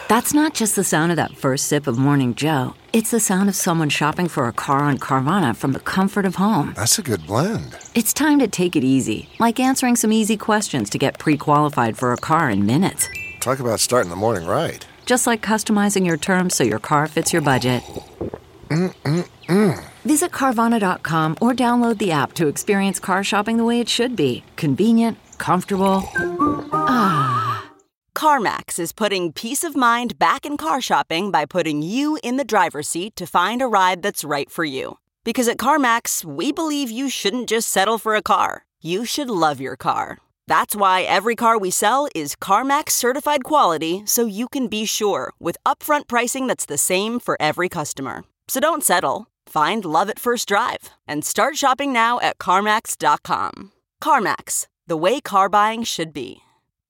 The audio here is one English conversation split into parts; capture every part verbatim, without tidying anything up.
That's not just the sound of that first sip of Morning Joe. It's the sound of someone shopping for a car on Carvana from the comfort of home. That's a good blend. It's time to take it easy, like answering some easy questions to get pre-qualified for a car in minutes. Talk about starting the morning right. Just like customizing your terms so your car fits your budget. Mm-mm-mm. Visit Carvana dot com or download the app to experience car shopping the way it should be. Convenient, comfortable. Ah. CarMax is putting peace of mind back in car shopping by putting you in the driver's seat to find a ride that's right for you. Because at CarMax, we believe you shouldn't just settle for a car. You should love your car. That's why every car we sell is CarMax certified quality, so you can be sure with upfront pricing that's the same for every customer. So don't settle. Find love at first drive and start shopping now at CarMax dot com. CarMax, the way car buying should be.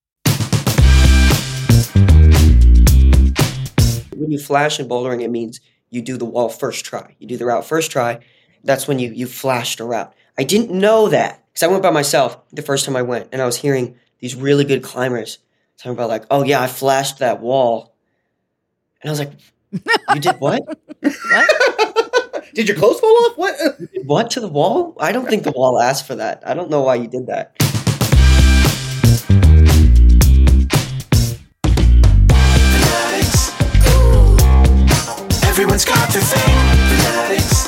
When you flash in bouldering, it means you do the wall first try. You do the route first try. That's when you, you flashed a route. I didn't know that because I went by myself the first time I went, and I was hearing these really good climbers talking about like, oh yeah, I flashed that wall. And I was like, you did what? What? Did your clothes fall off? What? You did what to the wall? I don't think the wall asked for that. I don't know why you did that. Everyone's got their thing. Fanatics.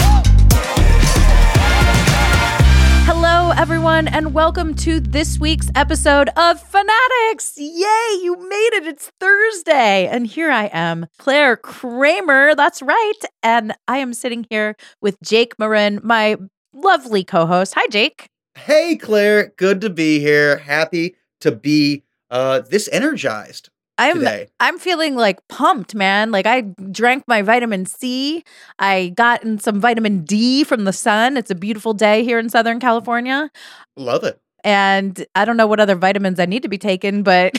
Hello, everyone, and welcome to this week's episode of Fanatics. Yay, you made it. It's Thursday. And here I am, Claire Kramer. That's right. And I am sitting here with Jake Marin, my lovely co-host. Hi, Jake. Hey, Claire. Good to be here. Happy to be uh, this energized. I'm today. I'm feeling like pumped, man. Like I drank my vitamin C. I got in some vitamin D from the sun. It's a beautiful day here in Southern California. Love it. And I don't know what other vitamins I need to be taking, but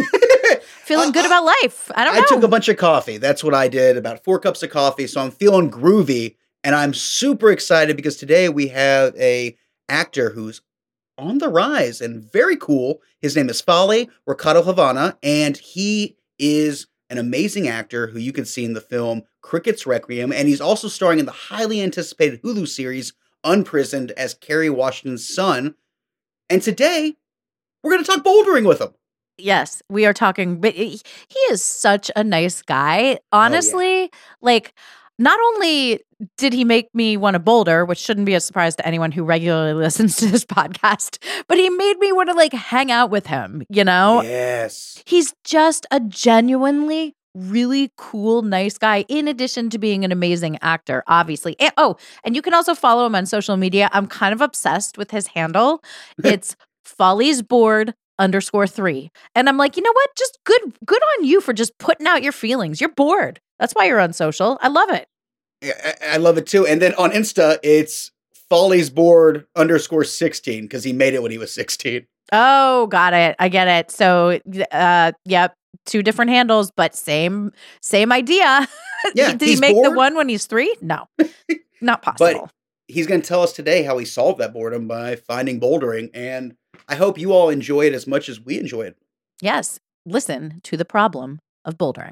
feeling uh, good about life. I don't know. I took a bunch of coffee. That's what I did, about four cups of coffee. So I'm feeling groovy, and I'm super excited because today we have a actor who's on the rise and very cool. His name is Fale Ricardo Havana, and he is an amazing actor who you can see in the film Cricket's Requiem, and he's also starring in the highly anticipated Hulu series Unprisoned as Kerry Washington's son. And today, we're going to talk bouldering with him. Yes, we are talking, but he is such a nice guy. Honestly, oh, yeah. like, not only did he make me want to boulder, which shouldn't be a surprise to anyone who regularly listens to this podcast, but he made me want to like hang out with him, you know? Yes. He's just a genuinely really cool, nice guy, in addition to being an amazing actor, obviously. And, oh, and you can also follow him on social media. I'm kind of obsessed with his handle. It's Folly's Board underscore three. And I'm like, you know what? Just good, good on you for just putting out your feelings. You're bored. That's why you're on social. I love it. Yeah, I love it too. And then on Insta, it's Folly's Board underscore sixteen because he made it when he was sixteen. Oh, got it. I get it. So, uh, yep, two different handles, but same same idea. Yeah, did he make bored? The one when he's three? No, not possible. But he's going to tell us today how he solved that boredom by finding bouldering, and I hope you all enjoy it as much as we enjoy it. Yes, listen to the problem of bouldering.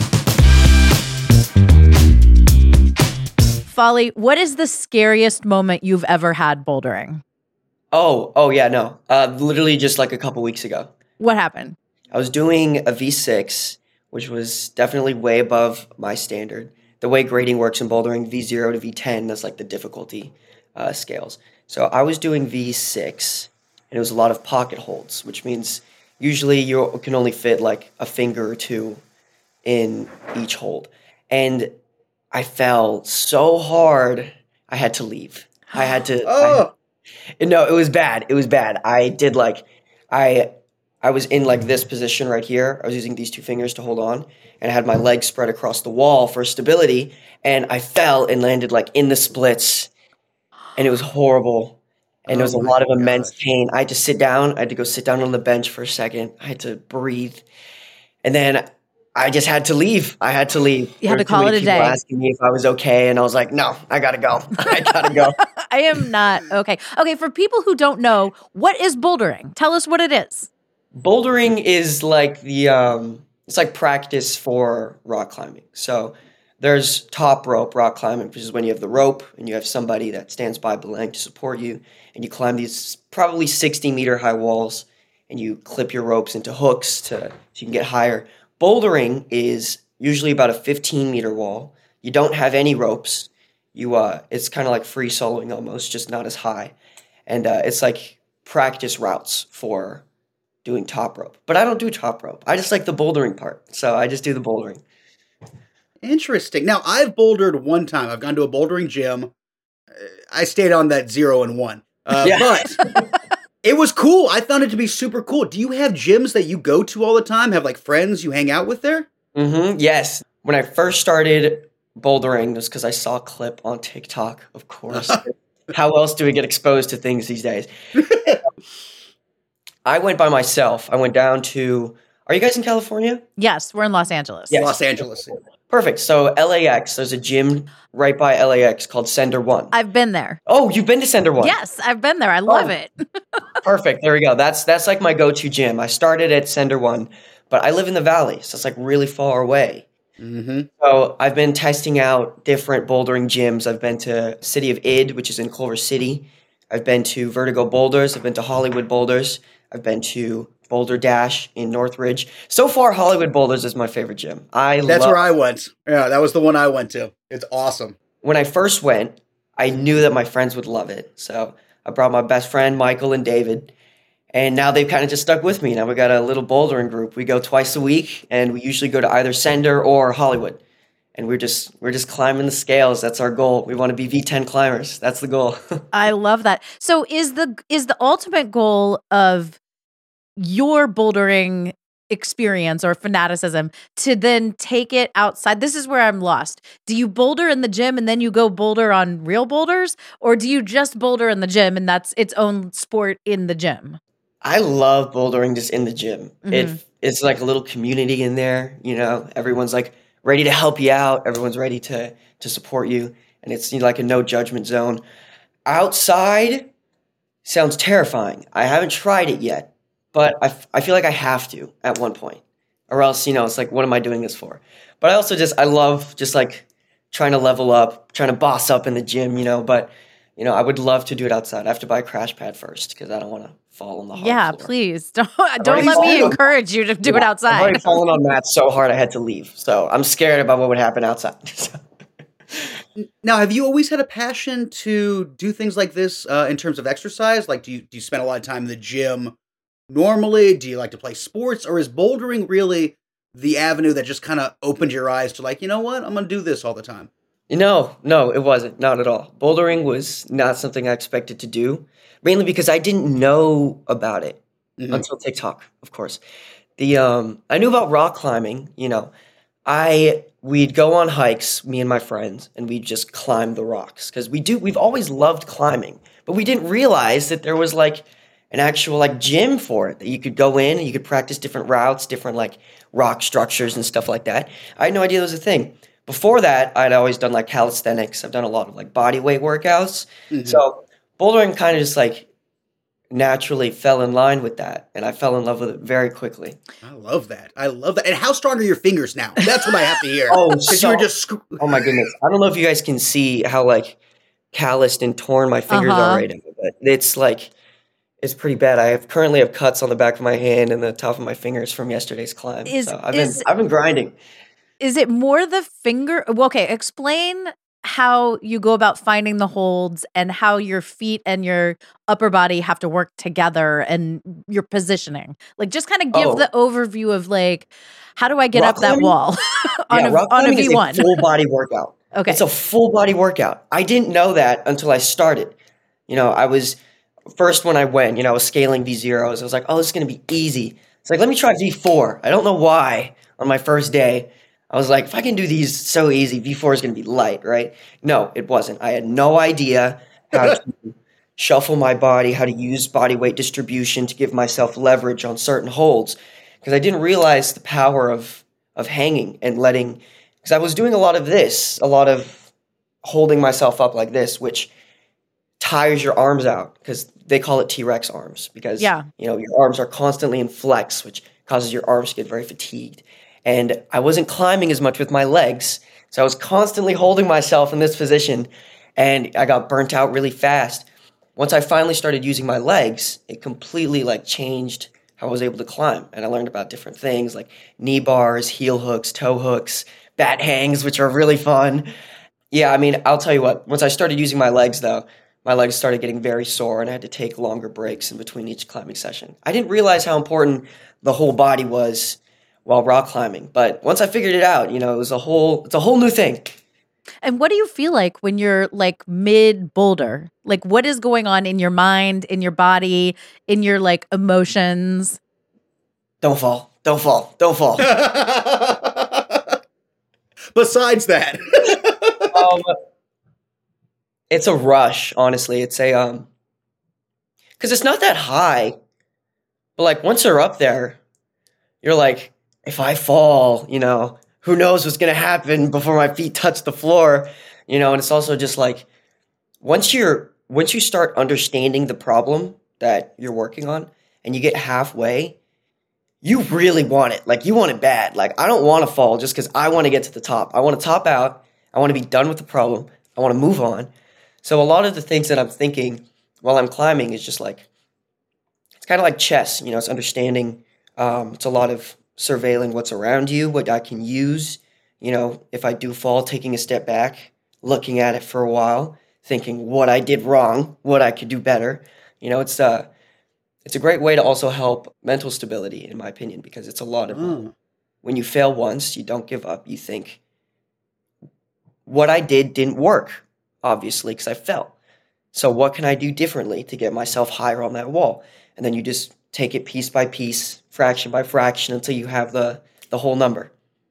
Folly, what is the scariest moment you've ever had bouldering? Oh, oh yeah, no. Uh, literally just like a couple weeks ago. What happened? I was doing a V six, which was definitely way above my standard. The way grading works in bouldering, V zero to V ten, that's like the difficulty uh, scales. So I was doing V six, and it was a lot of pocket holds, which means usually you can only fit like a finger or two in each hold. And I fell so hard, I had to leave. I had to. Oh. I, no, it was bad. It was bad. I did like, I, I was in like this position right here. I was using these two fingers to hold on, and I had my legs spread across the wall for stability. And I fell and landed like in the splits, and it was horrible. And oh there was a lot of gosh. immense pain. I had to sit down. I had to go sit down on the bench for a second. I had to breathe, and then I just had to leave. I had to leave. You had to call it a day. People asking me if I was okay, and I was like, "No, I gotta go. I gotta go." I am not okay. Okay, for people who don't know, what is bouldering? Tell us what it is. Bouldering is like the um, it's like practice for rock climbing. So there's top rope rock climbing, which is when you have the rope and you have somebody that stands by below to support you, and you climb these probably sixty meter high walls, and you clip your ropes into hooks to so you can get higher. Bouldering is usually about a fifteen meter wall. You don't have any ropes. You uh, it's kind of like free soloing almost, just not as high, and uh, it's like practice routes for doing top rope. But I don't do top rope. I just like the bouldering part, so I just do the bouldering. Interesting. Now, I've bouldered one time. I've gone to a bouldering gym. I stayed on that zero and one. Uh, Yeah. But it was cool. I found it to be super cool. Do you have gyms that you go to all the time? Have like friends you hang out with there? Mm-hmm. Yes. When I first started bouldering, it was because I saw a clip on TikTok, of course. How else do we get exposed to things these days? I went by myself. I went down to, are you guys in California? Yes, we're in Los Angeles. Yes. Los Angeles. Perfect. So L A X, there's a gym right by L A X called Sender One. I've been there. Oh, you've been to Sender One? Yes, I've been there. I love Oh. it. Perfect. There we go. That's that's like my go-to gym. I started at Sender One, but I live in the valley, so it's like really far away. Mm-hmm. So I've been testing out different bouldering gyms. I've been to City of Id, which is in Culver City. I've been to Vertigo Boulders. I've been to Hollywood Boulders. I've been to Boulder Dash in Northridge. So far, Hollywood Boulders is my favorite gym. I That's love where I went. Yeah, that was the one I went to. It's awesome. When I first went, I knew that my friends would love it. So I brought my best friend, Michael and David, and now they've kind of just stuck with me. Now we got a little bouldering group. We go twice a week, and we usually go to either Sender or Hollywood. And we're just we're just climbing the scales. That's our goal. We want to be V ten climbers. That's the goal. I love that. So is the is the ultimate goal of your bouldering experience or fanaticism to then take it outside? This is where I'm lost. Do you boulder in the gym and then you go boulder on real boulders, or do you just boulder in the gym and that's its own sport in the gym? I love bouldering just in the gym. Mhm. It it's like a little community in there. You know, everyone's like ready to help you out. Everyone's ready to to support you, and it's you know, like a no judgment zone. Outside sounds terrifying. I haven't tried it yet, but I, f- I feel like I have to at one point, or else you know it's like, what am I doing this for? But I also just I love just like trying to level up, trying to boss up in the gym, you know. But you know, I would love to do it outside. I have to buy a crash pad first because I don't want to fall on the hard Yeah, floor. please don't don't already let me fallen. encourage you to do it Yeah, I've already outside. fallen on mats so hard I had to leave. So I'm scared about what would happen outside. Now, have you always had a passion to do things like this uh, in terms of exercise? Like, do you do you spend a lot of time in the gym normally? Do you like to play sports, or is bouldering really the avenue that just kind of opened your eyes to like, you know what, I'm gonna do this all the time? No, no, it wasn't. Not at all. Bouldering was not something I expected to do, mainly because I didn't know about it Mhm. until TikTok, of course. The um, I knew about rock climbing. You know, I we'd go on hikes, me and my friends, and we'd just climb the rocks because we do. We've always loved climbing, but we didn't realize that there was like an actual like gym for it that you could go in and you could practice different routes, different like rock structures and stuff like that. I had no idea that was a thing. Before that, I'd always done like calisthenics. I've done a lot of like body weight workouts. Mhm. So bouldering kind of just like naturally fell in line with that, and I fell in love with it very quickly. I love that. I love that. And how strong are your fingers now? That's what I have to hear. Oh, because so- you were just sc- Oh my goodness! I don't know if you guys can see how like calloused and torn my fingers Uh-huh. are right now, but it's like it's pretty bad. I have currently have cuts on the back of my hand and the top of my fingers from yesterday's climb. Is- so I've is- been I've been grinding. Is it more the finger? Well, okay, explain how you go about finding the holds and how your feet and your upper body have to work together and your positioning. Like, just kind of give Oh. the overview of like, how do I get Rock up that climbing? wall on yeah, a rock on a climbing is V one? a full body workout. Okay, It's a full body workout. I didn't know that until I started. You know, I was first when I went, you know, I was scaling V zeros. I was like, oh, this is going to be easy. It's like, let me try V four. I don't know why on my first day. I was like, if I can do these so easy, V four is going to be light, right? No, it wasn't. I had no idea how to shuffle my body, how to use body weight distribution to give myself leverage on certain holds, because I didn't realize the power of of hanging and letting, because I was doing a lot of this, a lot of holding myself up like this, which tires your arms out, because they call it T-Rex arms, because Yeah. you know your arms are constantly in flex, which causes your arms to get very fatigued. and I wasn't climbing as much with my legs. So I was constantly holding myself in this position, and I got burnt out really fast. Once I finally started using my legs, it completely like changed how I was able to climb. And I learned about different things like knee bars, heel hooks, toe hooks, bat hangs, which are really fun. Yeah, I mean, I'll tell you what, once I started using my legs though, my legs started getting very sore and I had to take longer breaks in between each climbing session. I didn't realize how important the whole body was while rock climbing, but once I figured it out, you know, it was a whole, it's a whole new thing. And what do you feel like when you're like mid boulder? Like what is going on in your mind, in your body, in your like emotions? Don't fall, don't fall, don't fall. Besides that. um, it's a rush, honestly. It's a, um, cause it's not that high, but like once you're up there, you're like, if I fall, you know, who knows what's going to happen before my feet touch the floor, you know, and it's also just like, once you're, once you start understanding the problem that you're working on and you get halfway, you really want it. Like you want it bad. Like I don't want to fall just because I want to get to the top. I want to top out. I want to be done with the problem. I want to move on. So a lot of the things that I'm thinking while I'm climbing is just like, it's kind of like chess, you know, it's understanding. Um, it's a lot of surveilling what's around you, what I can use. You know, if I do fall, taking a step back, looking at it for a while, thinking what I did wrong, what I could do better. You know, it's uh, it's a great way to also help mental stability, in my opinion, because it's a lot of, Mm. when you fail once, you don't give up. You think, what I did didn't work, obviously, because I fell. So what can I do differently to get myself higher on that wall? And then you just take it piece by piece, fraction by fraction, until you have the the whole number.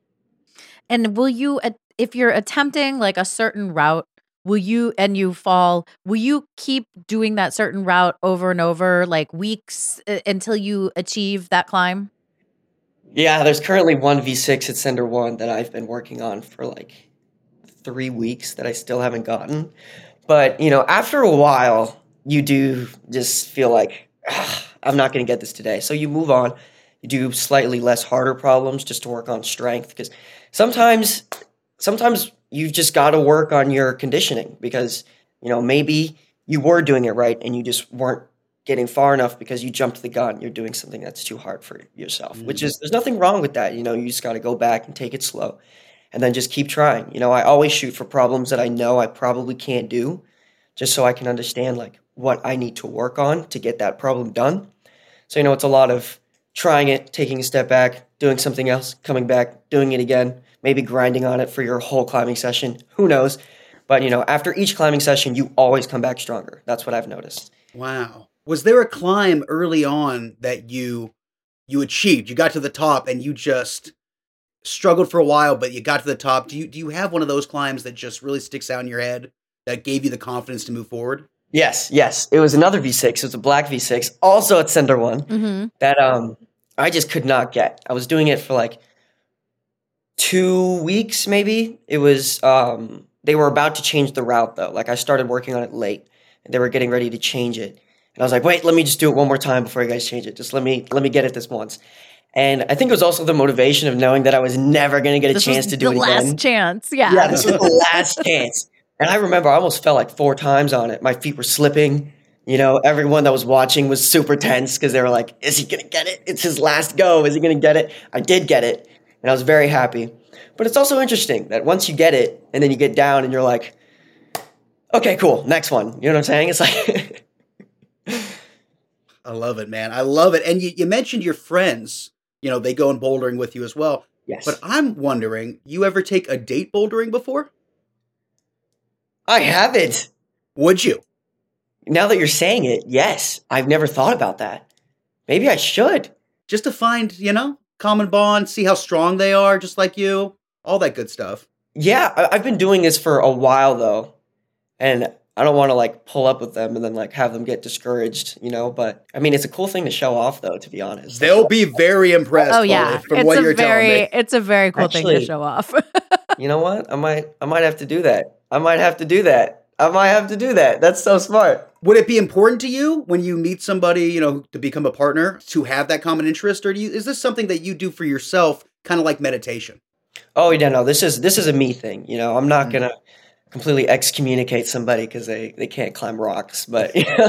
And will you, at- if you're attempting like a certain route, will you, and you fall, will you keep doing that certain route over and over, like weeks uh, until you achieve that climb? Yeah, there's currently one V six at Cinder One that I've been working on for like three weeks that I still haven't gotten. But, you know, after a while, you do just feel like, "Ah, I'm not going to get this today." So you move on. You do slightly less harder problems just to work on strength. Because sometimes, sometimes you've just got to work on your conditioning because, you know, maybe you were doing it right and you just weren't getting far enough because you jumped the gun. You're doing something that's too hard for yourself, which is, there's nothing wrong with that. You know, you just got to go back and take it slow and then just keep trying. You know, I always shoot for problems that I know I probably can't do just so I can understand like what I need to work on to get that problem done. So, you know, it's a lot of trying it, taking a step back, doing something else, coming back, doing it again, maybe grinding on it for your whole climbing session. Who knows? But, you know, after each climbing session, you always come back stronger. That's what I've noticed. Wow. Was there a climb early on that you you achieved? You got to the top and you just struggled for a while, but you got to the top. Do you do you have one of those climbs that just really sticks out in your head that gave you the confidence to move forward? Yes, yes. It was another V six. It was a black V six, also at Cinder One, Mm-hmm. that um I just could not get. I was doing it for like two weeks, maybe. It was um they were about to change the route though. Like I started working on it late, and they were getting ready to change it. And I was like, wait, let me just do it one more time before you guys change it. Just let me let me get it this once. And I think it was also the motivation of knowing that I was never going to get a This chance was to do the it last again. chance. Yeah. Yeah, this was the last chance. And I remember I almost fell like four times on it. My feet were slipping. You know, everyone that was watching was super tense because they were like, is he going to get it? It's his last go. Is he going to get it? I did get it. And I was very happy. But it's also interesting that once you get it and then you get down and you're like, okay, cool, next one. You know what I'm saying? It's like... I love it, man. I love it. And you, you mentioned your friends, you know, they go in bouldering with you as well. Yes. But I'm wondering, you ever take a date bouldering before? I haven't. Would you? Now that you're saying it, yes. I've never thought about that. Maybe I should. Just to find, you know, common bond, see how strong they are, just like you, all that good stuff. Yeah, I- I've been doing this for a while, though. And I don't want to, like, pull up with them and then, like, have them get discouraged, you know? But, I mean, it's a cool thing to show off, though, to be honest. They'll be very impressed. Oh yeah, Foley, from it's what a you're very telling me. it's a very cool thing to Actually- show off. You know what? I might I might have to do that. I might have to do that. I might have to do that. That's so smart. Would it be important to you when you meet somebody, you know, to become a partner, to have that common interest, or do you, is this something that you do for yourself kind of like meditation? Oh yeah, no, this is this is a me thing. You know, I'm not Mm. gonna completely excommunicate somebody because they they can't climb rocks. But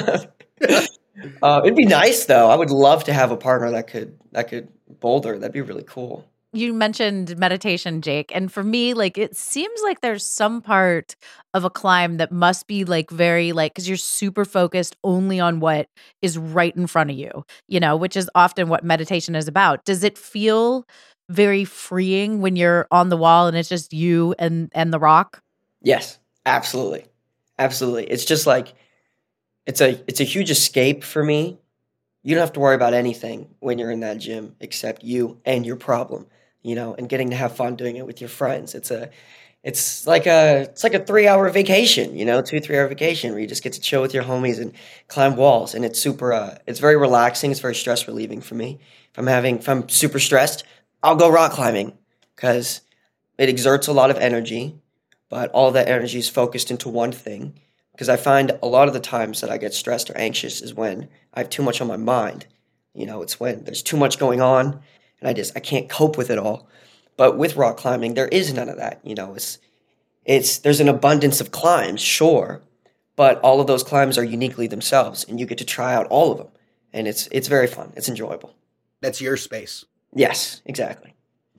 uh, it'd be nice though. I would love to have a partner that could that could boulder. That'd be really cool. You mentioned meditation, Jake. And for me, like, it seems like there's some part of a climb that must be like very like, because you're super focused only on what is right in front of you, you know, which is often what meditation is about. Does it feel very freeing when you're on the wall and it's just you and and the rock? Yes, absolutely, absolutely. It's just like it's a it's a huge escape for me. You don't have to worry about anything when you're in that gym except you and your problem, you know, and getting to have fun doing it with your friends. It's a it's like a it's like a three hour vacation, you know, two, three hour vacation where you just get to chill with your homies and climb walls. And it's super uh it's very relaxing, it's very stress relieving for me. If I'm having if I'm super stressed, I'll go rock climbing because it exerts a lot of energy, but all that energy is focused into one thing. Because I find a lot of the times that I get stressed or anxious is when I have too much on my mind. You know, it's when there's too much going on and I just I can't cope with it all. But with rock climbing, there is none of that. You know, it's it's there's an abundance of climbs, sure, but all of those climbs are uniquely themselves, and you get to try out all of them, and it's it's very fun. It's enjoyable. That's your space. Yes, exactly.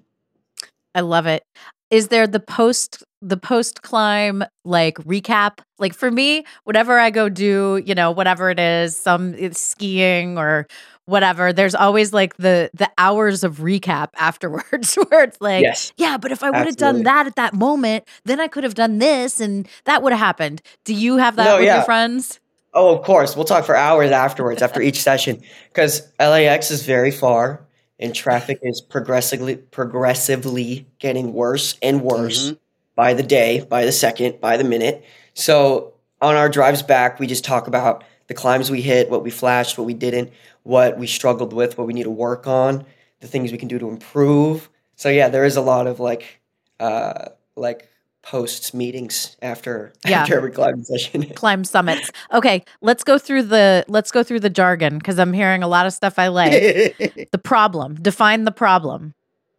I love it. Is there the post the post climb like recap? Like for me, whatever I go do, you know, whatever it is, some it's skiing or whatever, there's always like the the hours of recap afterwards where it's like, Yes, yeah, but if I would have done absolutely. that at that moment, then I could have done this and that would have happened. Do you have that No, with your yeah. friends? Oh, of course. We'll talk for hours afterwards after each session because L A X is very far and traffic is progressively progressively getting worse and worse Mhm. by the day, by the second, by the minute. So on our drives back, we just talk about the climbs we hit, what we flashed, what we didn't, what we struggled with, what we need to work on, the things we can do to improve. So yeah, there is a lot of like uh like posts meetings after Yeah. after every climbing session. Climb summits. Okay, let's go through the let's go through the jargon because I'm hearing a lot of stuff I like. The problem. Define the problem.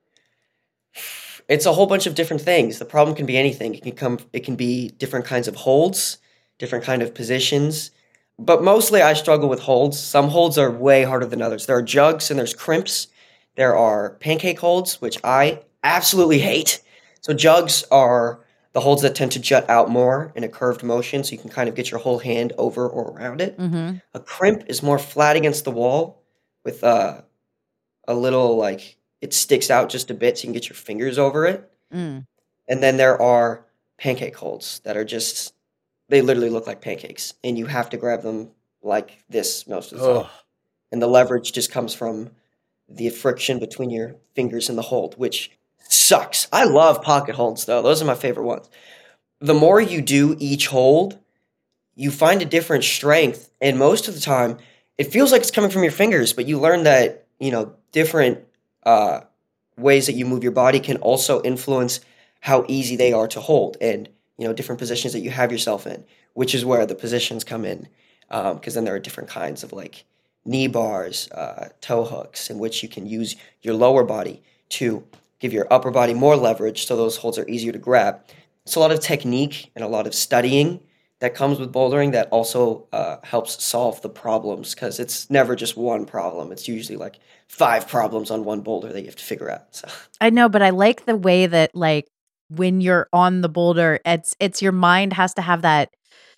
It's a whole bunch of different things. The problem can be anything. It can come it can be different kinds of holds, different kind of positions. But mostly I struggle with holds. Some holds are way harder than others. There are jugs and there's crimps. There are pancake holds, which I absolutely hate. So jugs are the holds that tend to jut out more in a curved motion, so you can kind of get your whole hand over or around it. Mm-hmm. A crimp is more flat against the wall with uh, a little like it sticks out just a bit so you can get your fingers over it. Mm. And then there are pancake holds that are just they literally look like pancakes, and you have to grab them like this most of the time. Oh, And the leverage just comes from the friction between your fingers and the hold, which sucks. I love pocket holds though. Those are my favorite ones. The more you do each hold, you find a different strength, and most of the time it feels like it's coming from your fingers, but you learn that, you know, different uh, ways that you move your body can also influence how easy they are to hold, and, you know, different positions that you have yourself in, which is where the positions come in, because then there are different kinds of like knee bars, uh, toe hooks, in which you can use your lower body to give your upper body more leverage so those holds are easier to grab. It's a lot of technique and a lot of studying that comes with bouldering that also uh, helps solve the problems, because it's never just one problem. It's usually like five problems on one boulder that you have to figure out. So I know, but I like the way that like when you're on the boulder, it's it's your mind has to have that.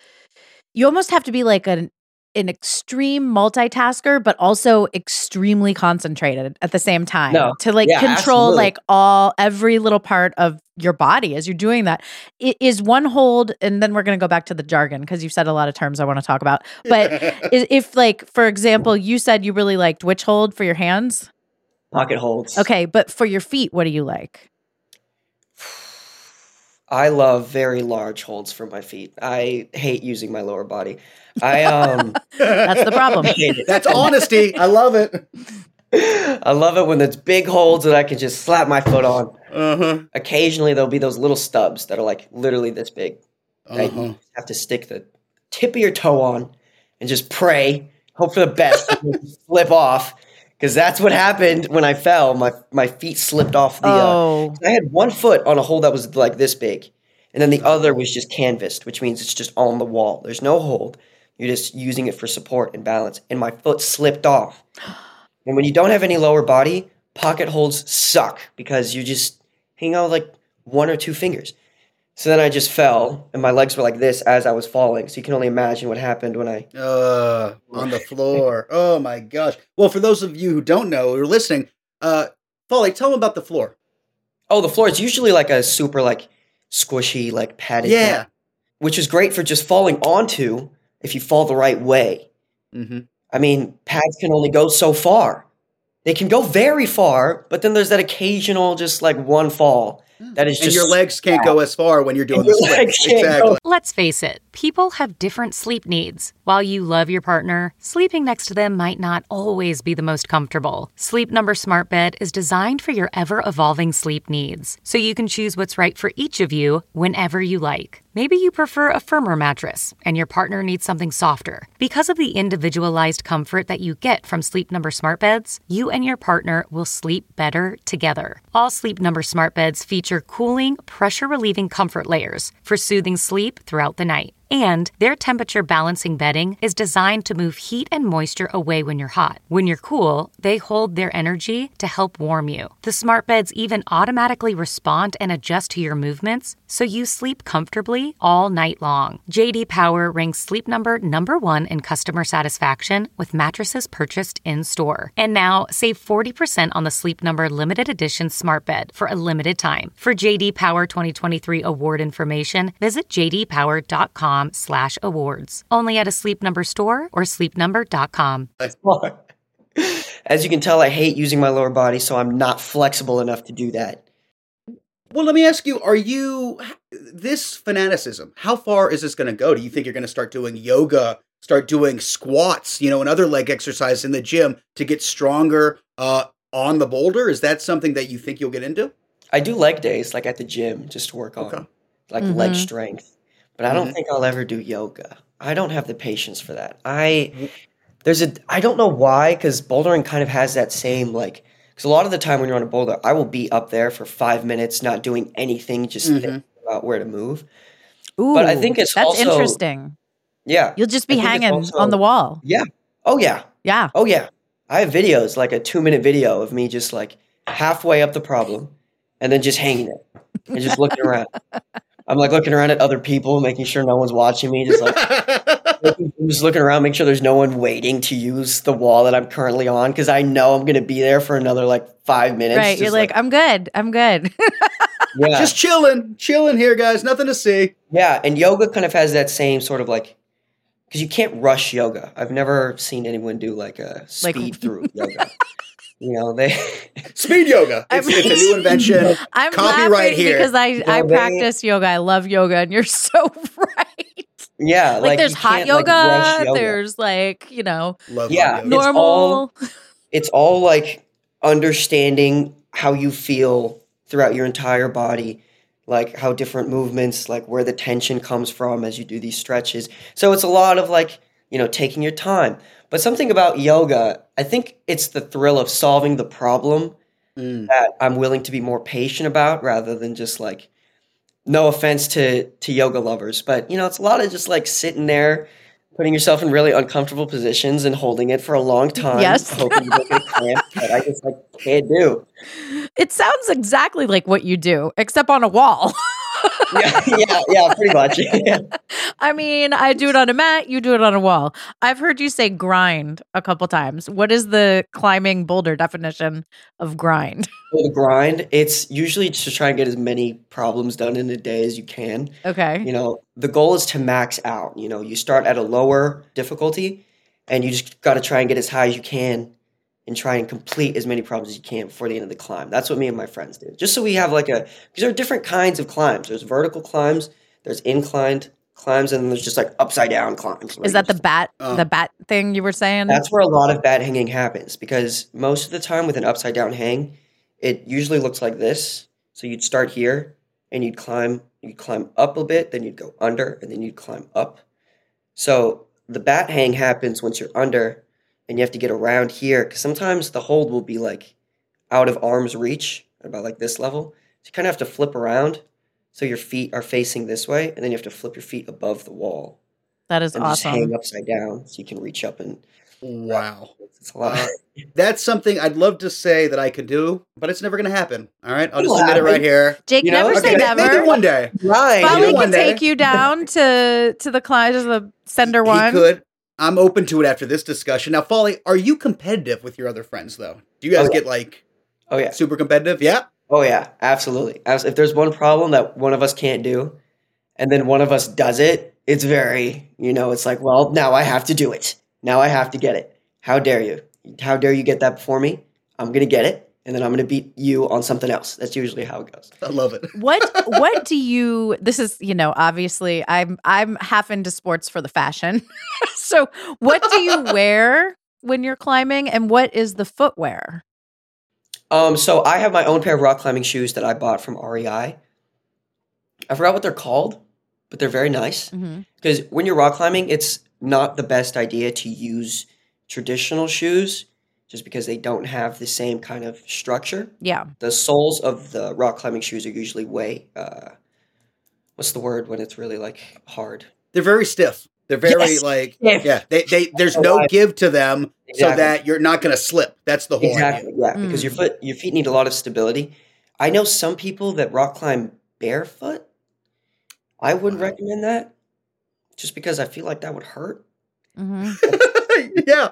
You almost have to be like an an extreme multitasker, but also extremely concentrated at the same time no, to like yeah, control absolutely. like all every little part of your body as you're doing that. It is one hold, and then we're going to go back to the jargon because you've said a lot of terms I want to talk about. But i- if like, for example, you said you really liked which hold for your hands? Pocket holds. Okay, but for your feet, what do you like? I love very large holds for my feet. I hate using my lower body. I um That's the problem. hate it. that's honesty. I love it. I love it when there's big holds that I can just slap my foot on. Uh-huh. Occasionally there'll be those little stubs that are like literally this big. That Uh-huh. you have to stick the tip of your toe on and just pray, hope for the best, and then flip off. Because that's what happened when I fell. My my feet slipped off the. Oh. Uh, I had one foot on a hole that was like this big, and then the other was just canvassed, which means it's just on the wall. There's no hold. You're just using it for support and balance. And my foot slipped off. And when you don't have any lower body, pocket holds suck because you just hang out with like one or two fingers. So then I just fell, and my legs were like this as I was falling. So you can only imagine what happened when I... Uh, on the floor. Oh, my gosh. Well, for those of you who don't know or are listening, uh, Folly, tell them about the floor. Oh, the floor is usually like a super like squishy, like padded Yeah. mat, which is great for just falling onto if you fall the right way. Mm-hmm. I mean, pads can only go so far. They can go very far, but then there's that occasional just like one fall that is And just... your legs can't go as far when you're doing And the your legs splits. can't Exactly. go- Let's face it, people have different sleep needs. While you love your partner, sleeping next to them might not always be the most comfortable. Sleep Number Smart Bed is designed for your ever-evolving sleep needs, so you can choose what's right for each of you whenever you like. Maybe you prefer a firmer mattress and your partner needs something softer. Because of the individualized comfort that you get from Sleep Number Smart Beds, you and your partner will sleep better together. All Sleep Number Smart Beds feature cooling, pressure-relieving comfort layers for soothing sleep throughout the night. And their temperature balancing bedding is designed to move heat and moisture away when you're hot. When you're cool, they hold their energy to help warm you. The smart beds even automatically respond and adjust to your movements, so you sleep comfortably all night long. J D Power ranks Sleep Number number one in customer satisfaction with mattresses purchased in-store. And now, save forty percent on the Sleep Number limited edition smart bed for a limited time. For J D Power twenty twenty-three award information, visit j d power dot com slash awards. Only at a Sleep Number store or sleep number dot com. As you can tell, I hate using my lower body, so I'm not flexible enough to do that. Well, let me ask you, are you, this fanaticism, how far is this going to go? Do you think you're going to start doing yoga, start doing squats, you know, and other leg exercise in the gym to get stronger uh, on the boulder? Is that something that you think you'll get into? I do leg days, like at the gym, just to work on Okay. like Mhm. leg strength. But I don't Mhm. think I'll ever do yoga. I don't have the patience for that. I there's a I don't know why, because bouldering kind of has that same like because a lot of the time when you're on a boulder, I will be up there for five minutes not doing anything, just Mhm. thinking about where to move. Ooh, But I think it's that's also- interesting. Yeah. You'll just I be think it's hanging also- on the wall. Yeah. Oh yeah. Yeah. Oh yeah. I have videos, like a two minute video of me just like halfway up the problem and then just hanging it and just looking around. I'm like looking around at other people, making sure no one's watching me. Just like I'm just looking around, make sure there's no one waiting to use the wall that I'm currently on because I know I'm gonna be there for another like five minutes. Right. just You're like, I'm good. I'm good. yeah, Just chilling, chilling here, guys. Nothing to see. yeah. And yoga kind of has that same sort of like because you can't rush yoga. I've never seen anyone do like a Like- speed through yoga. You know, they Speed yoga. It's, it's a new invention. I'm Copyright laughing here. because I, I No, they- practice yoga. I love yoga, and you're so right. yeah, Like, like, there's you hot can't, like, yoga, rush yoga. there's like, you know, Love Yeah. yoga. It's normal. all- It's all like understanding how you feel throughout your entire body, like how different movements, like where the tension comes from as you do these stretches. So it's a lot of like, you know, taking your time. But something about yoga, I think it's the thrill of solving the problem Mm. that I'm willing to be more patient about rather than just like, no offense to to yoga lovers, but you know, it's a lot of just like sitting there, putting yourself in really uncomfortable positions and holding it for a long time, Yes. hoping you don't get a cramp that I just like can't do. It sounds exactly like what you do, except on a wall. Yeah, yeah, yeah, pretty much. Yeah. I mean, I do it on a mat, you do it on a wall. I've heard you say grind a couple times. What is the climbing boulder definition of grind? For the grind, it's usually to try and get as many problems done in a day as you can. Okay. You know, the goal is to max out. You know, you start at a lower difficulty and you just got to try and get as high as you can and try and complete as many problems as you can before the end of the climb. That's what me and my friends do. Just so we have like a, because there are different kinds of climbs. There's vertical climbs, there's inclined climbs, and then there's just like upside down climbs. where Is you that the just- bat Oh. the bat thing you were saying? That's where a lot of bad hanging happens because most of the time with an upside down hang, it usually looks like this. So you'd start here and you'd climb, you'd climb up a bit, then you'd go under, and then you'd climb up. So the bat hang happens once you're under, and you have to get around here because sometimes the hold will be like out of arm's reach, about like this level. So you kind of have to flip around so your feet are facing this way, and then you have to flip your feet above the wall. That is And just awesome. hang upside down so you can reach up and Wow. it's a lot. Uh, that's something I'd love to say that I could do, but it's never going to happen. All right. I'll just It'll admit it right happen. here. Jake, You know, never say okay, never. Maybe one day. Right. Folly Maybe one can day. take you down to to the client, to the sender He one. could. I'm open to it after this discussion. Now, Folly, are you competitive with your other friends, though? Do you guys Oh, yeah. get like Oh yeah. super competitive? Yeah. Oh yeah, absolutely. As- If there's one problem that one of us can't do, and then one of us does it, it's very, you know, it's like, well, now I have to do it. Now I have to get it. How dare you? How dare you get that before me? I'm gonna get it, and then I'm gonna beat you on something else. That's usually how it goes. I love it. What what do you this is, you know, obviously I'm I'm half into sports for the fashion. So what do you wear when you're climbing, and what is the footwear? Um, so I have my own pair of rock climbing shoes that I bought from R E I. I forgot what they're called, but they're very nice. Mhm. Because when you're rock climbing, it's not the best idea to use traditional shoes just because they don't have the same kind of structure. Yeah. The soles of the rock climbing shoes are usually way, uh, what's the word when it's really like hard? They're very stiff. They're very Yes. like Stiff. yeah. They they there's Oh, no I- give to them so Exactly. that you're not going to slip. That's the whole Exactly. idea. Yeah, because your foot, your feet need a lot of stability. I know some people that rock climb barefoot. I wouldn't Wow. recommend that, just because I feel like that would hurt. Mhm. Yeah.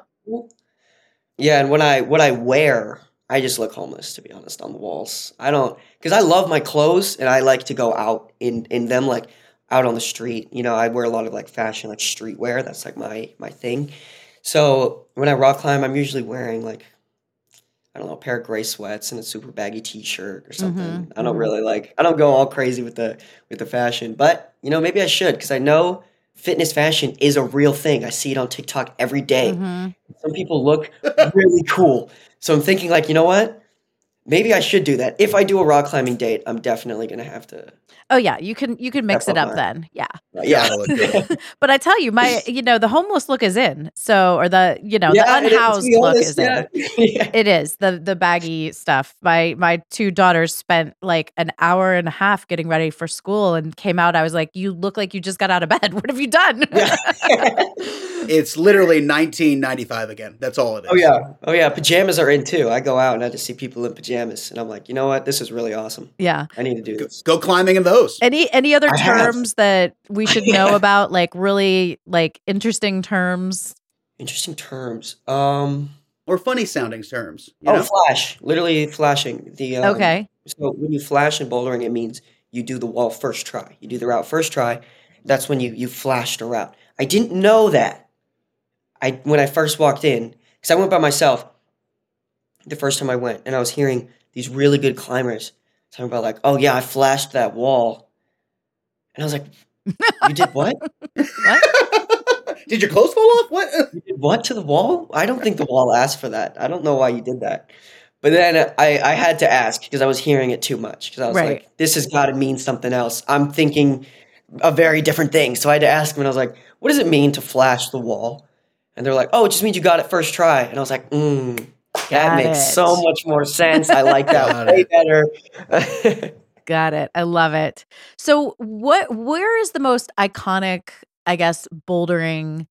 Yeah, and when I what I wear, I just look homeless, to be honest, on the walls. I don't, because I love my clothes and I like to go out in in them, like out on the street. You know, I wear a lot of like fashion, like streetwear. That's like my my thing. So when I rock climb, I'm usually wearing like, I don't know, a pair of gray sweats and a super baggy T-shirt or something. Mhm, I don't mhm. really like. I don't go all crazy with the with the fashion, but you know, maybe I should because I know fitness fashion is a real thing. I see it on TikTok every day. Mhm. Some people look really cool, so I'm thinking like, you know what? Maybe I should do that. If I do a rock climbing date, I'm definitely gonna have to. Oh yeah, you can you can mix Step it up up my- then. Yeah. Yeah, Gotta look good. But I tell you, my you know, the homeless look is in. So or the, you know, yeah, the it is, to unhoused be look honest, is in. yeah. Yeah. It is the the baggy stuff. My my two daughters spent like an hour and a half getting ready for school and came out. I was like, "You look like you just got out of bed. What have you done?" Yeah. It's literally nineteen ninety-five again. That's all it is. Oh yeah, oh yeah. Pajamas are in too. I go out and I just see people in pajamas, and I'm like, you know what? This is really awesome. Yeah. I need to do Go, this. go climbing in those. Any any other I have. terms that we should know about? Like really like interesting terms? Interesting terms. Um. Or funny sounding terms. You Oh, know? flash. Literally flashing. The um, Okay. So when you flash in bouldering, it means you do the wall first try. You do the route first try. That's when you you flashed a route. I didn't know that. I when I first walked in, because I went by myself the first time I went, and I was hearing these really good climbers talking about like, oh yeah, I flashed that wall, and I was like, you did what? Did your clothes fall off? What? You did what to the wall? I don't think the wall asked for that. I don't know why you did that. But then I, I had to ask because I was hearing it too much. Because I was Right. like, this has got to mean something else. I'm thinking a very different thing. So I had to ask them, and I was like, what does it mean to flash the wall? And they're like, oh, it just means you got it first try. And I was like, mm, that Got makes it. so much more sense. I like that Got way it. better. Got it. I love it. So what where is the most iconic, I guess, bouldering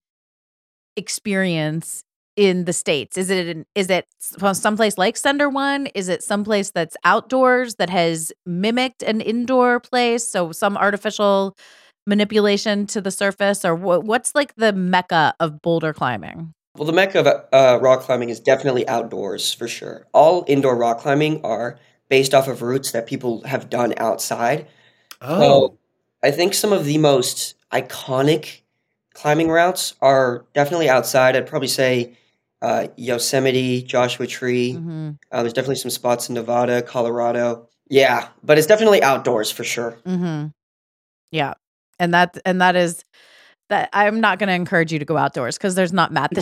experience in the States? Is it in, is it s- someplace like Sender One? Is it someplace that's outdoors that has mimicked an indoor place? So some artificial manipulation to the surface, or what, what's like the mecca of boulder climbing? Well, the mecca of uh, rock climbing is definitely outdoors for sure. All indoor rock climbing are based off of routes that people have done outside. Oh. So I think some of the most iconic climbing routes are definitely outside. I'd probably say uh, Yosemite, Joshua Tree. Mm-hmm. Uh, there's definitely some spots in Nevada, Colorado. Yeah, but it's definitely outdoors for sure. Mm-hmm. Yeah, and that and that is that. I'm not going to encourage you to go outdoors because there's not mat this.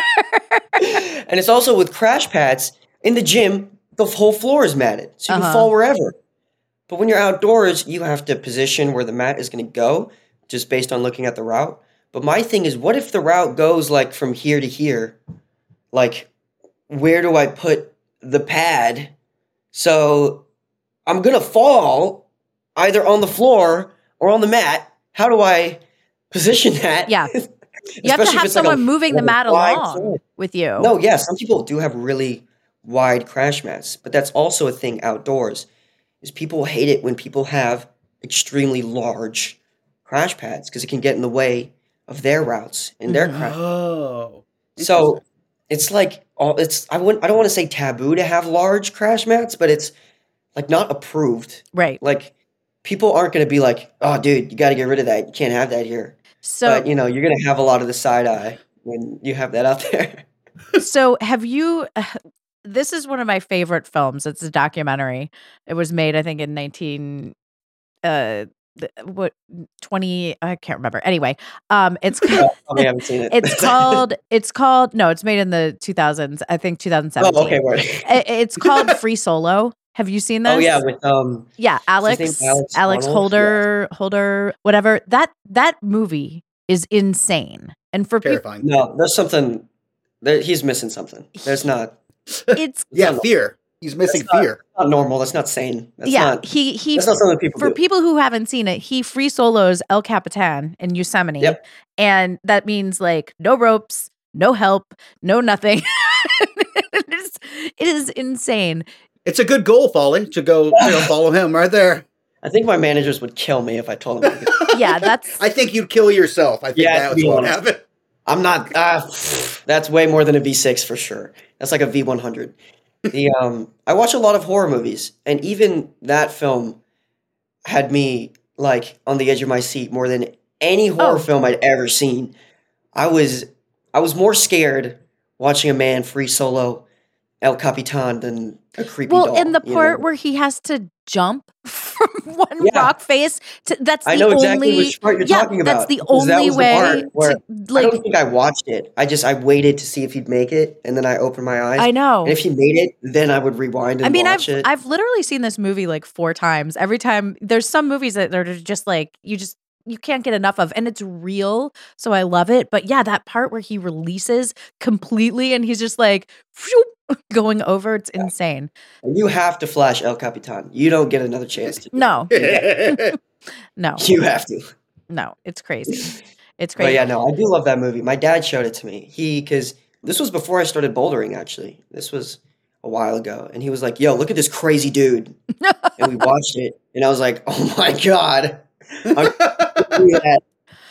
And it's also with crash pads in the gym, the whole floor is matted, so you Uh-huh. can fall wherever. But when you're outdoors, you have to position where the mat is going to go just based on looking at the route. But my thing is, what if the route goes like from here to here like, where do I put the pad? So I'm going to fall either on the floor or on the mat. How do I position that? Yeah. You have to have someone like moving the mat along floor. with you. No, yeah. Some people do have really wide crash mats, but that's also a thing outdoors. Is people hate it when people have extremely large crash pads because it can get in the way of their routes and their crash. Oh. So it's like all it's I wouldn't I don't want to say taboo to have large crash mats, but it's like not approved. Right. Like people aren't going to be like, "Oh, dude, you got to get rid of that. You can't have that here." So, but you know, you're going to have a lot of the side eye when you have that out there. So, have you? Uh, this is one of my favorite films. It's a documentary. It was made, I think, in nineteen. Uh, what twenty? I can't remember. Anyway, um, it's oh, I haven't seen it. It's called. It's called. No, it's made in the two thousands. I think two thousand seventeen. Oh, okay, right. It, it's called Free Solo. Have you seen this? Oh yeah, with um yeah, Alex Alex, Alex Holder, yeah. Holder, whatever. That that movie is insane. And for terrifying. people, no, there's something there, he's missing something. There's not It's yeah, not fear. He's missing that's fear. Not, not normal. That's not sane. That's yeah, not, he he that's not something people for do. people who haven't seen it, he free solos El Capitan in Yosemite. Yep. And that means like no ropes, no help, no nothing. it, is, it is insane. It's a good goal, Folly, to go you know, follow him right there. I think my managers would kill me if I told them. Yeah, that's. I think you'd kill yourself. I think Yeah, that's what happened. I'm not. Uh, that's way more than a V six for sure. That's like a V one hundred. The um, I watch a lot of horror movies, and even that film had me like on the edge of my seat more than any horror Oh. film I'd ever seen. I was I was more scared watching a man free solo El Capitan than a creepy Well, doll. in the you part know? where he has to jump from one Yeah. rock face to that's the I know exactly only which part you're yeah, talking about. that's the because that only was the part way where to I like don't think I watched it. I just I waited to see if he'd make it, and then I opened my eyes. I know. And if he made it, then I would rewind and I mean, I've watch it. I've literally seen this movie like four times. Every time there's some movies that are just like you just you can't get enough of, and it's real, so I love it. But yeah, that part where he releases completely and he's just like phew, going over, it's insane. And you have to flash El Capitan. You don't get another chance to. No, no, You have to. no, it's crazy. It's But crazy. yeah, no, I do love that movie. My dad showed it to me. He because this was before I started bouldering. Actually, this was a while ago, and he was like, "Yo, look at this crazy dude," and we watched it, and I was like, "Oh my god." I'm do that.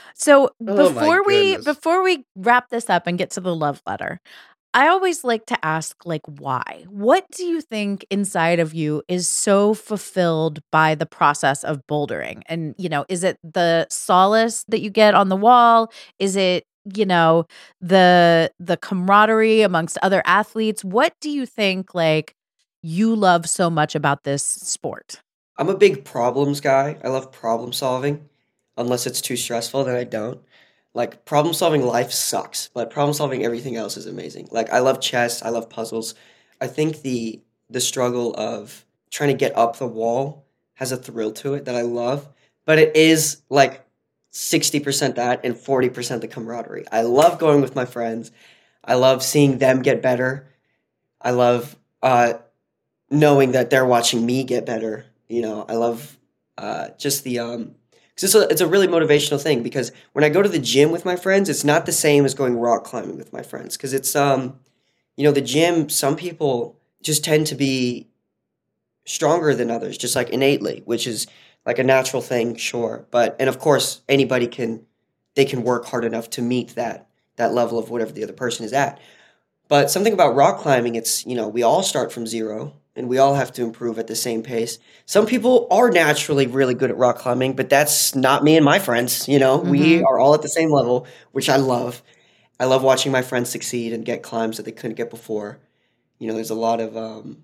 So Oh my before we goodness. before we wrap this up and get to the love letter, I always like to ask like why? What do you think inside of you is so fulfilled by the process of bouldering? And you know, is it the solace that you get on the wall? Is it, you know, the the camaraderie amongst other athletes? What do you think like you love so much about this sport? I'm a big problems guy. I love problem solving. Unless it's too stressful, then I don't. Like problem solving life sucks, but problem solving everything else is amazing. Like I love chess, I love puzzles. I think the the struggle of trying to get up the wall has a thrill to it that I love, but it is like sixty percent that and forty percent the camaraderie. I love going with my friends. I love seeing them get better. I love uh, knowing that they're watching me get better. You know, I love uh, just the um, because it's a it's a really motivational thing. Because when I go to the gym with my friends, it's not the same as going rock climbing with my friends. Because it's um, you know, the gym. Some people just tend to be stronger than others, just like innately, which is like a natural thing, sure. But and of course, anybody can they can work hard enough to meet that that level of whatever the other person is at. But something about rock climbing, it's, you know, we all start from zero and we all have to improve at the same pace. Some people are naturally really good at rock climbing, but that's not me and my friends, you know. We Mhm. are all at the same level, which I love. I love watching my friends succeed and get climbs that they couldn't get before. You know, there's a lot of um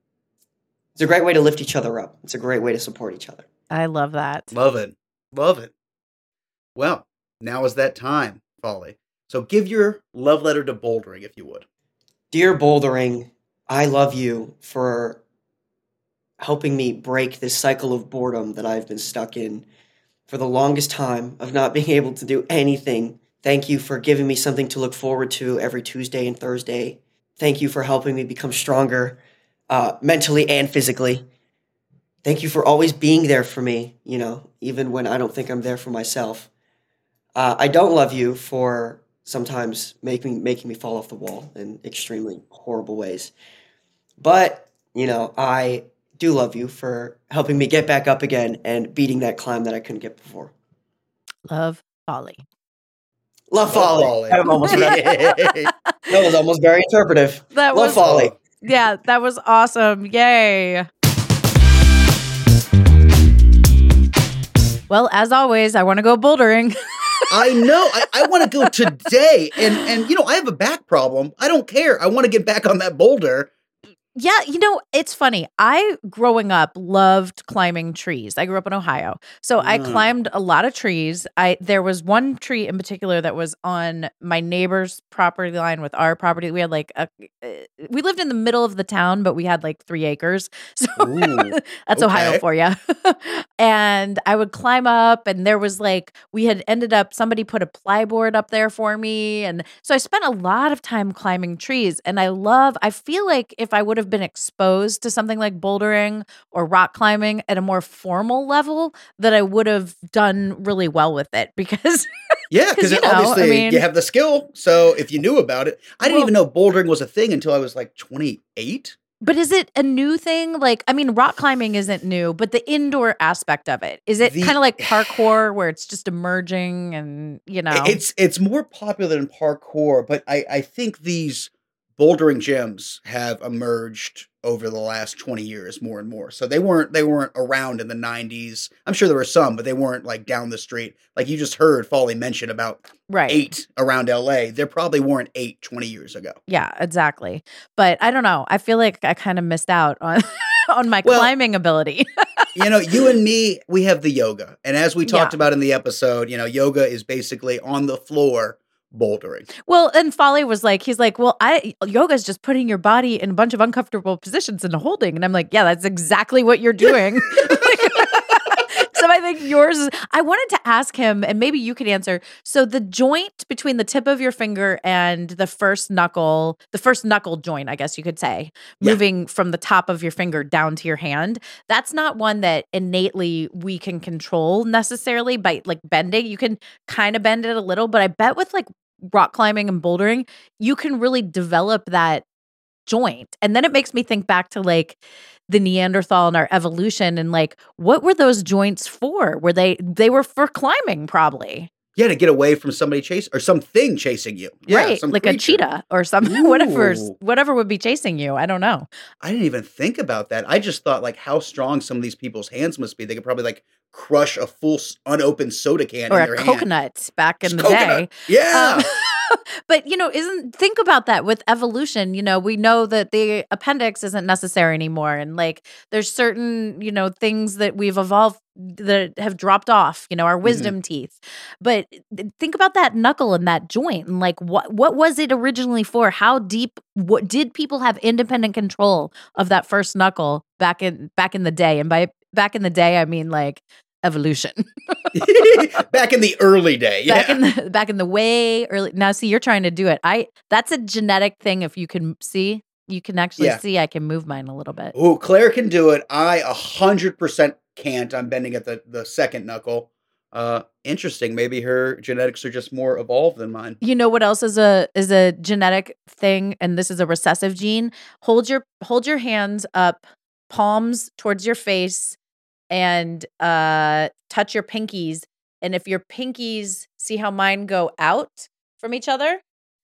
it's a great way to lift each other up. It's a great way to support each other. I love that. Love it. Love it. Well, now is that time, Folly. So give your love letter to bouldering, if you would. Dear Bouldering, I love you for helping me break this cycle of boredom that I've been stuck in for the longest time of not being able to do anything Thank you for giving me something to look forward to every Tuesday and Thursday. Thank you for helping me become stronger, uh, mentally and physically. Thank you for always being there for me, you know, even when I don't think I'm there for myself. Uh, I don't love you for sometimes making making me fall off the wall in extremely horrible ways. But, you know, I do love you for helping me get back up again and beating that climb that I couldn't get before. Love Folly. Love Love Folly. Folly. That was almost very, that was almost very interpretive. That Love was Folly. Yeah, that was awesome. Yay. Well, as always, I want to go bouldering. I know. I, I want to go today. And, and, you know, I have a back problem. I don't care. I want to get back on that boulder. Yeah, you know, it's funny. I, growing up, loved climbing trees. I grew up in Ohio. So I Mm. climbed a lot of trees. I There was one tree in particular that was on my neighbor's property line with our property. We had like a, uh, we lived in the middle of the town, but we had like three acres. So Ooh, that's Ohio okay. for you. And I would climb up, and there was like, we had ended up, somebody put a plyboard up there for me. And so I spent a lot of time climbing trees. And I love, I feel like if I would have been exposed to something like bouldering or rock climbing at a more formal level, that I would have done really well with it because Yeah, because you know, obviously I mean- you have the skill. So if you knew about it, I didn't Well- even know bouldering was a thing until I was like twenty-eight. But is it a new thing? Like, I mean, rock climbing isn't new, but the indoor aspect of it, is it The- kind of like parkour where it's just emerging and, you know? It's it's more popular than parkour, but I, I think these bouldering gyms have emerged over the last twenty years more and more. So they weren't they weren't around in the nineties. I'm sure there were some, but they weren't like down the street. Like you just heard Folly mention about right. eight around L A. There probably weren't eight twenty years ago. Yeah, exactly. But I don't know. I feel like I kind of missed out on on my Well- climbing ability. You know, you and me, we have the yoga. And as we talked Yeah. about in the episode, you know, yoga is basically on the floor bouldering. Well, and Folly was like, he's like, well, I yoga is just putting your body in a bunch of uncomfortable positions and holding. And I'm like, yeah, that's exactly what you're doing. So I think yours is, I wanted to ask him, and maybe you could answer. So the joint between the tip of your finger and the first knuckle, the first knuckle joint, I guess you could say, Yeah. moving from the top of your finger down to your hand, that's not one that innately we can control necessarily by like bending. You can kind of bend it a little, but I bet with like rock climbing and bouldering, you can really develop that joint. And then it makes me think back to like the Neanderthal and our evolution and like what were those joints for? Were they they were for climbing probably. Yeah, to get away from somebody chasing or something chasing you. Yeah, right. some Like a creature. cheetah or something. Whatever Ooh. whatever would be chasing you. I don't know. I didn't even think about that. I just thought like how strong some of these people's hands must be. They could probably like crush a full s- unopened soda can Or in a their hand. coconut back in Just the coconut. day. Yeah. Um, but you know, isn't think about that with evolution. You know, we know that the appendix isn't necessary anymore, and like there's certain you know things that we've evolved that have dropped off. You know, our wisdom teeth. But think about that knuckle and that joint, and like what what was it originally for? How deep? What did people have independent control of that first knuckle back in back in the day? And by back in the day, I mean like evolution. Back in the early day. Yeah. back in the back in the way early. Now, see, you're trying to do it. I that's a genetic thing. If you can see, you can actually Yeah. see. I can move mine a little bit. Oh, Claire can do it. I a hundred percent can't. I'm bending at the, the second knuckle. Uh, interesting. Maybe her genetics are just more evolved than mine. You know what else is a is a genetic thing, and this is a recessive gene. Hold your hold your hands up, palms towards your face, and uh, touch your pinkies. And if your pinkies see how mine go out from each other,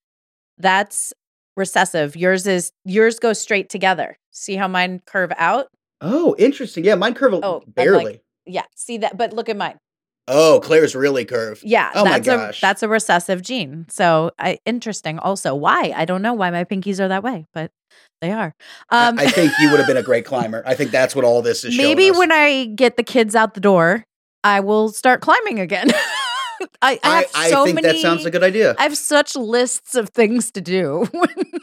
that's recessive. Yours is yours goes straight together. See how mine curve out? Oh, interesting. Yeah, mine curve a- Oh, I'm barely. like- Yeah, see that, but look at mine. Oh, Claire's really curved. Yeah, Oh my that's gosh. a that's a recessive gene. So I interesting. Also, why I don't know why my pinkies are that way, but they are. I- Um, I, think you would have been a great climber. I think that's what all this is showing maybe us. when I get the kids out the door, I will start climbing again. I, I I, have I so think many. that sounds a good idea. I have such lists of things to do.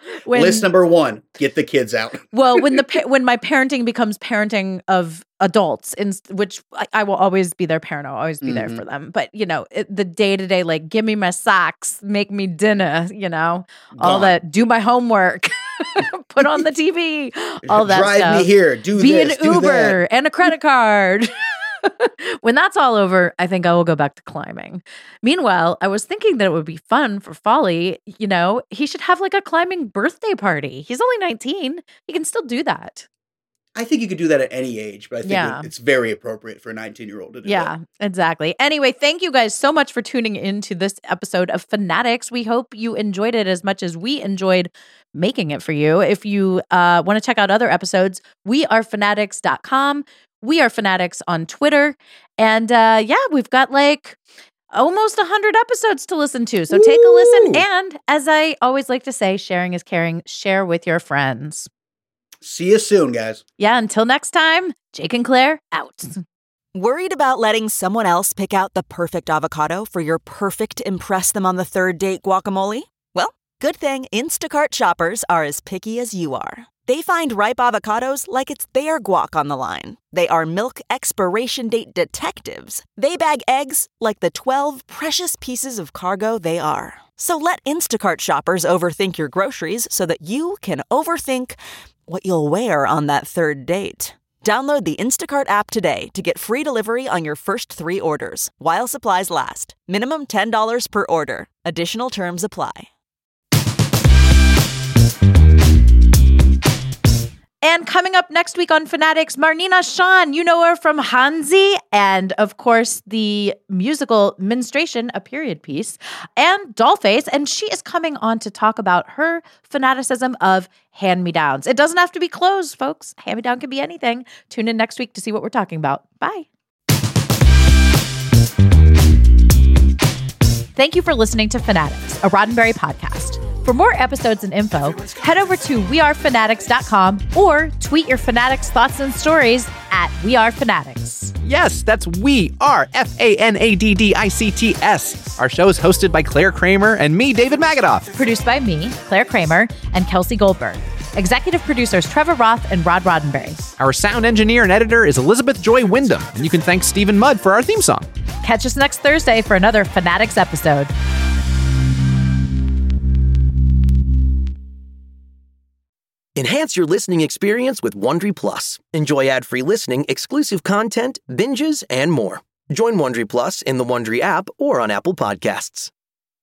When, List number one, get the kids out. well, when the pa- when my parenting becomes parenting of adults, in which I, I will always be their parent, I'll always be Mhm. there for them. But you know, it, the day to day, like give me my socks, make me dinner, you know, all Gone. that, do my homework, put on the T V, all that Drive stuff. me here, do be this, an do Uber that. and a credit card. When that's all over, I think I will go back to climbing. Meanwhile, I was thinking that it would be fun for Folly. You know, he should have like a climbing birthday party. He's only nineteen. He can still do that. I think you could do that at any age, but I think Yeah. it- it's very appropriate for a nineteen-year-old to do Yeah, that. exactly. Anyway, thank you guys so much for tuning into this episode of Fanatics. We hope you enjoyed it as much as we enjoyed making it for you. If you uh, want to check out other episodes, we are fanatics dot com. We are Fanatics on Twitter. And uh, yeah, we've got like almost one hundred episodes to listen to. So take a listen. Woo! And as I always like to say, sharing is caring. Share with your friends. See you soon, guys. Yeah, until next time, Jake and Claire out. Worried about letting someone else pick out the perfect avocado for your perfect impress them on the third date guacamole? Well, good thing Instacart shoppers are as picky as you are. They find ripe avocados like it's their guac on the line. They are milk expiration date detectives. They bag eggs like the twelve precious pieces of cargo they are. So let Instacart shoppers overthink your groceries so that you can overthink what you'll wear on that third date. Download the Instacart app today to get free delivery on your first three orders, while supplies last. Minimum ten dollars per order. Additional terms apply. And coming up next week on Fanatics, Marnina Sean, you know her from Hansi, and of course the musical Menstruation, a period piece, and Dollface, and she is coming on to talk about her fanaticism of hand-me-downs. It doesn't have to be clothes, folks. Hand-me-down can be anything. Tune in next week to see what we're talking about. Bye. Thank you for listening to Fanatics, a Roddenberry podcast. For more episodes and info, head over to we are fanatics dot com or tweet your Fanatics thoughts and stories at We Are Fanatics. Yes, that's We Are, F A N A D D I C T S. Our show is hosted by Claire Kramer and me, David Magadoff. Produced by me, Claire Kramer, and Kelsey Goldberg. Executive producers Trevor Roth and Rod Roddenberry. Our sound engineer and editor is Elizabeth Joy Wyndham, and you can thank Stephen Mudd for our theme song. Catch us next Thursday for another Fanatics episode. Enhance your listening experience with Wondery Plus. Enjoy ad-free listening, exclusive content, binges, and more. Join Wondery Plus in the Wondery app or on Apple Podcasts.